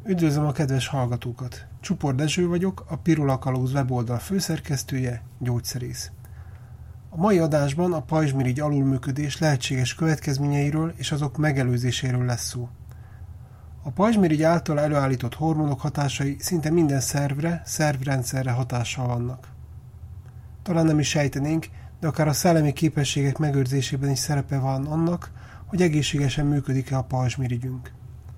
Üdvözlöm a kedves hallgatókat! Csupor Dezső vagyok, a Pirula Kalauz weboldal főszerkesztője, gyógyszerész. A mai adásban a pajzsmirigy alulműködés lehetséges következményeiről és azok megelőzéséről lesz szó. A pajzsmirigy által előállított hormonok hatásai szinte minden szervre, szervrendszerre hatással vannak. Talán nem is sejtenénk, de akár a szellemi képességek megőrzésében is szerepe van annak, hogy egészségesen működik-e a pajzsmirigyünk.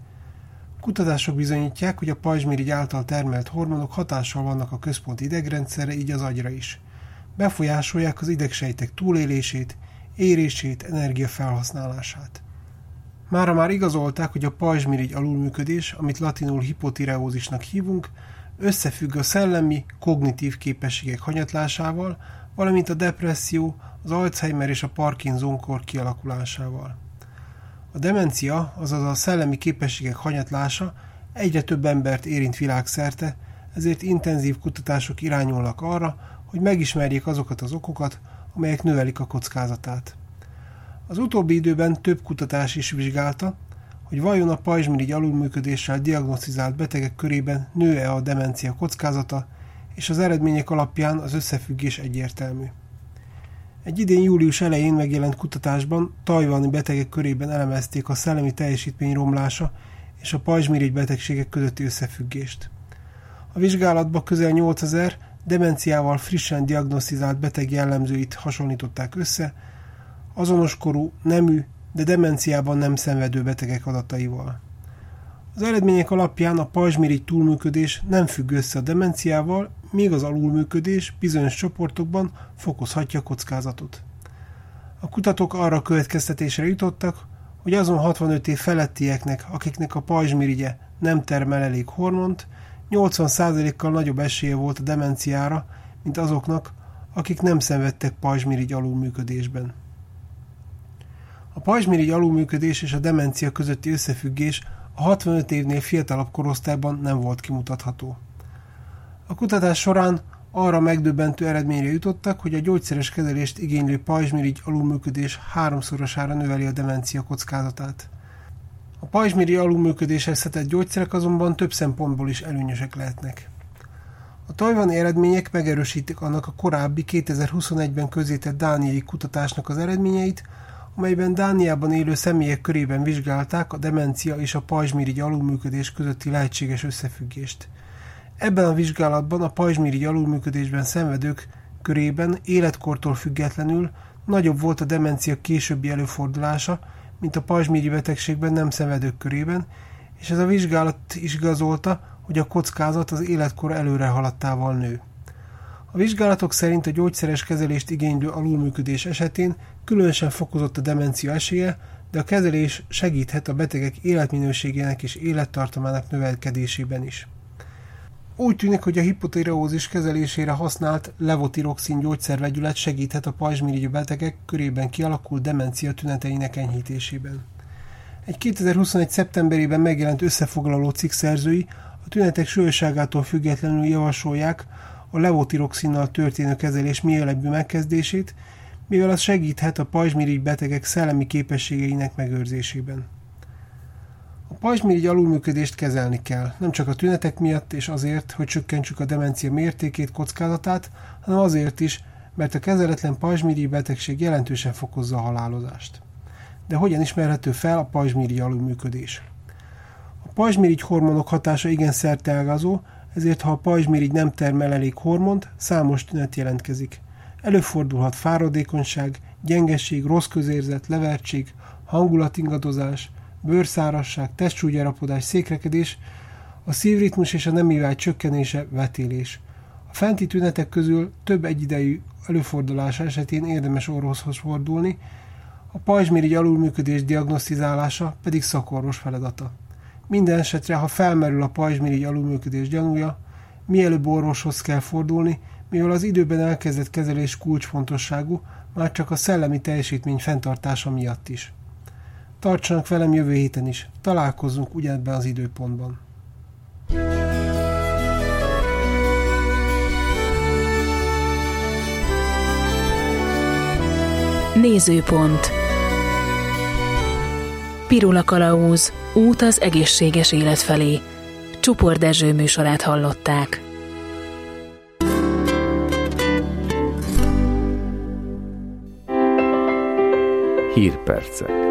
Kutatások bizonyítják, hogy a pajzsmirigy által termelt hormonok hatással vannak a központi idegrendszerre, így az agyra is. Befolyásolják az idegsejtek túlélését, érését, energiafelhasználását. Mára már igazolták, hogy a pajzsmirigy alulműködés, amit latinul hipotireózisnak hívunk, összefügg a szellemi, kognitív képességek hanyatlásával, valamint a depresszió, az Alzheimer és a Parkinson-kor kialakulásával. A demencia, azaz a szellemi képességek hanyatlása egyre több embert érint világszerte, ezért intenzív kutatások irányulnak arra, hogy megismerjék azokat az okokat, amelyek növelik a kockázatát. Az utóbbi időben több kutatás is vizsgálta, hogy vajon a pajzsmirigy alulműködéssel diagnosztizált betegek körében nő-e a demencia kockázata, és az eredmények alapján az összefüggés egyértelmű. Egy idén július elején megjelent kutatásban tajvani betegek körében elemezték a szellemi teljesítmény romlása és a pajzsmirigy betegségek közötti összefüggést. A vizsgálatban közel 8000 demenciával frissen diagnosztizált beteg jellemzőit hasonlították össze, azonos korú, nemű, de demenciában nem szenvedő betegek adataival. Az eredmények alapján a pajzsmirigy túlműködés nem függ össze a demenciával, míg az alulműködés bizonyos csoportokban fokozhatja a kockázatot. A kutatók arra a következtetésre jutottak, hogy azon 65 év felettieknek, akiknek a pajzsmirigye nem termel elég hormont, 80%-kal nagyobb esélye volt a demenciára, mint azoknak, akik nem szenvedtek pajzsmirigy alulműködésben. A pajzsmirigy alulműködés és a demencia közötti összefüggés a 65 évnél fiatalabb korosztályban nem volt kimutatható. A kutatás során arra megdöbbentő eredményre jutottak, hogy a gyógyszeres kezelést igénylő pajzsmirigy alulműködés 3-szorosára növeli a demencia kockázatát. A pajzsmirigy alulműködéshez szedett gyógyszerek azonban több szempontból is előnyösek lehetnek. A tajvani eredmények megerősítik annak a korábbi 2021-ben közzétett dániai kutatásnak az eredményeit, amelyben Dániában élő személyek körében vizsgálták a demencia és a pajzsmirigy alulműködés közötti lehetséges összefüggést. Ebben a vizsgálatban a pajzsmirigy alulműködésben szenvedők körében életkortól függetlenül nagyobb volt a demencia későbbi előfordulása, mint a pajzsmirigy betegségben nem szenvedők körében, és ez a vizsgálat is igazolta, hogy a kockázat az életkor előre haladtával nő. A vizsgálatok szerint a gyógyszeres kezelést igénylő alulműködés esetén különösen fokozott a demencia esélye, de a kezelés segíthet a betegek életminőségének és élettartamának növelkedésében is. Úgy tűnik, hogy a hipotireózis kezelésére használt levotiroxin gyógyszervegyület segíthet a pajzsmirigy betegek körében kialakult demencia tüneteinek enyhítésében. Egy 2021. szeptemberében megjelent összefoglaló cikk szerzői a tünetek súlyosságától függetlenül javasolják a levotiroxinnal történő kezelés mielőbbi megkezdését, mivel az segíthet a pajzsmirigy betegek szellemi képességeinek megőrzésében. A pajzsmirigy alulműködést kezelni kell, nem csak a tünetek miatt és azért, hogy csökkentsük a demencia mértékét, kockázatát, hanem azért is, mert a kezeletlen pajzsmirigy betegség jelentősen fokozza a halálozást. De hogyan ismerhető fel a pajzsmirigy alulműködés? A pajzsmirigy hormonok hatása igen szerteágazó, ezért ha a pajzsmirigy nem termel elég hormont, számos tünet jelentkezik. Előfordulhat fáradékonyság, gyengeség, rossz közérzet, levertség, hangulatingadozás, bőrszárazság, testsúlygyarapodás, székrekedés, a szívritmus és a nemi vágy csökkenése, vetélés. A fenti tünetek közül több egyidejű előfordulása esetén érdemes orvoshoz fordulni, a pajzsmirigy alulműködés diagnosztizálása pedig szakorvos feladata. Minden esetre, ha felmerül a pajzsmirigy alulműködés gyanúja, mielőbb orvoshoz kell fordulni, mivel az időben elkezdett kezelés kulcsfontosságú, már csak a szellemi teljesítmény fenntartása miatt is. Tartsanak velem jövő héten is, találkozzunk ugyanebben az időpontban. Nézőpont. Pirula Kalauz. Út az egészséges élet felé. Csupor Dezső műsorát hallották. Hírpercek.